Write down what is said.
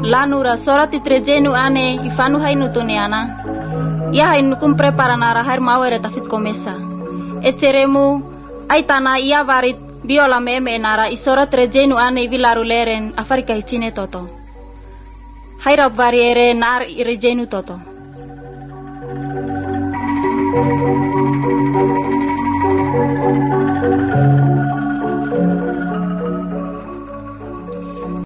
Lanura sorati trejenu ane ifanu hainu tuneana. Ya hainu kum prepara nara hair mawere tafit komesa. Eceremu aitana ia varit biola meme nara isora trejenu ane vilaru leren Afrika hicine toto. Haira variere nar irejenu toto.